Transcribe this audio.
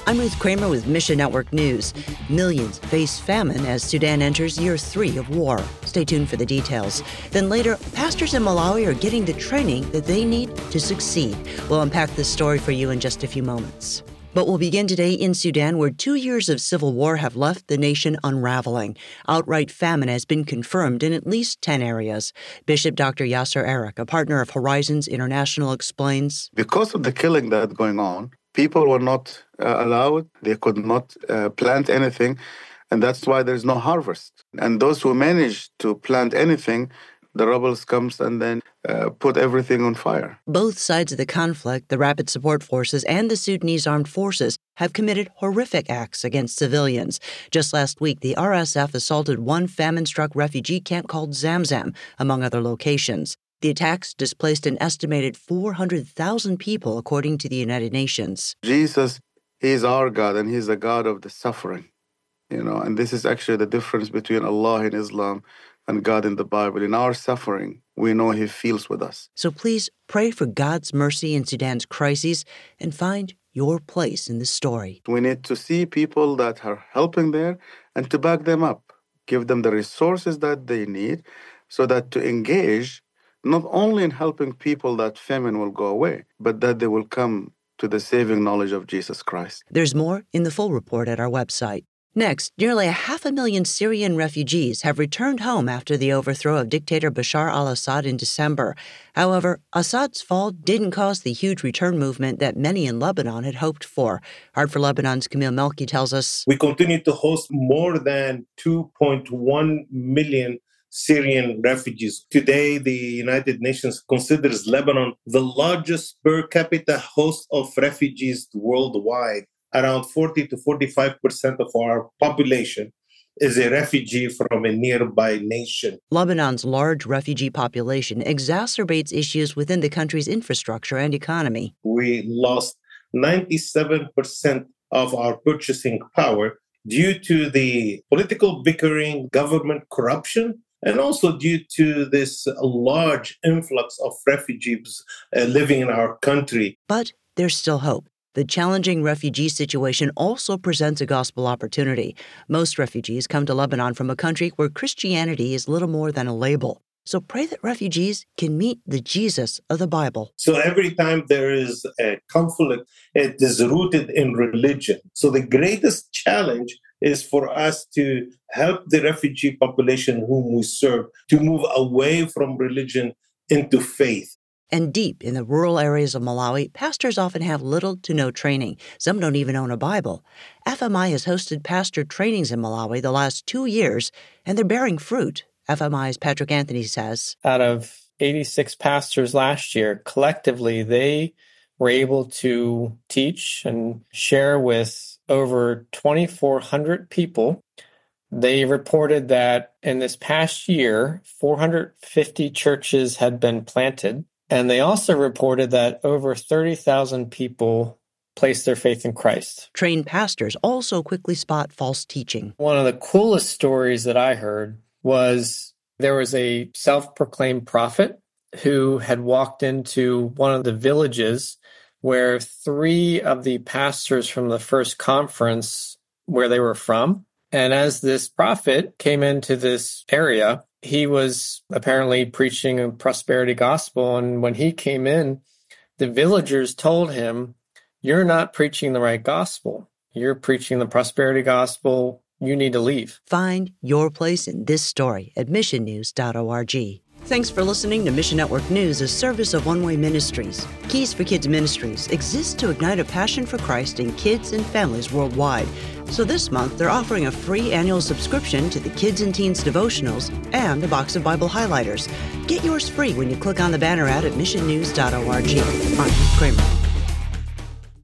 I'm Ruth Kramer with Mission Network News. Millions face famine as Sudan enters year 3 of war. Stay tuned for the details. Then later, pastors in Malawi are getting the training that they need to succeed. We'll unpack this story for you in just a few moments. But we'll begin today in Sudan, where 2 years of civil war have left the nation unraveling. Outright famine has been confirmed in at least 10 areas. Bishop Dr. Yasser Eric, a partner of Horizons International, explains. Because of the killing that's going on, people were not allowed. They could not plant anything, and that's why there's no harvest. And those who managed to plant anything, the rebels comes and then put everything on fire. Both sides of the conflict, the Rapid Support Forces and the Sudanese Armed Forces, have committed horrific acts against civilians. Just last week, the RSF assaulted one famine-struck refugee camp called Zamzam, among other locations. The attacks displaced an estimated 400,000 people, according to the United Nations. Jesus, He's our God, and He's the God of the suffering. And this is actually the difference between Allah in Islam and God in the Bible. In our suffering, we know He feels with us. So please pray for God's mercy in Sudan's crises and find your place in the story. We need to see people that are helping there and to back them up, give them the resources that they need so that to engage not only in helping people that famine will go away, but that they will come to the saving knowledge of Jesus Christ. There's more in the full report at our website. Next, nearly 500,000 Syrian refugees have returned home after the overthrow of dictator Bashar al-Assad in December. However, Assad's fall didn't cause the huge return movement that many in Lebanon had hoped for. Heart for Lebanon's Camille Melki tells us, we continue to host more than 2.1 million Syrian refugees. Today, the United Nations considers Lebanon the largest per capita host of refugees worldwide. Around 40 to 45% of our population is a refugee from a nearby nation. Lebanon's large refugee population exacerbates issues within the country's infrastructure and economy. We lost 97% of our purchasing power due to the political bickering, government corruption, and also due to this large influx of refugees living in our country. But there's still hope. The challenging refugee situation also presents a gospel opportunity. Most refugees come to Lebanon from a country where Christianity is little more than a label. So pray that refugees can meet the Jesus of the Bible. So every time there is a conflict, it is rooted in religion. So the greatest challenge is for us to help the refugee population whom we serve to move away from religion into faith. And deep in the rural areas of Malawi, pastors often have little to no training. Some don't even own a Bible. FMI has hosted pastor trainings in Malawi the last 2 years, and they're bearing fruit. FMI's Patrick Anthony says, out of 86 pastors last year, collectively, they were able to teach and share with over 2,400 people. They reported that in this past year, 450 churches had been planted. And they also reported that over 30,000 people placed their faith in Christ. Trained pastors also quickly spot false teaching. One of the coolest stories that I heard was there was a self-proclaimed prophet who had walked into one of the villages where 3 of the pastors from the first conference where they were from. And as this prophet came into this area, he was apparently preaching a prosperity gospel. And when he came in, the villagers told him, you're not preaching the right gospel. You're preaching the prosperity gospel. You need to leave. Find your place in this story at missionnews.org. Thanks for listening to Mission Network News, a service of One Way Ministries. Keys for Kids Ministries exists to ignite a passion for Christ in kids and families worldwide. So this month, they're offering a free annual subscription to the Kids and Teens devotionals and a box of Bible highlighters. Get yours free when you click on the banner ad at missionnews.org. I'm Ruth Kramer.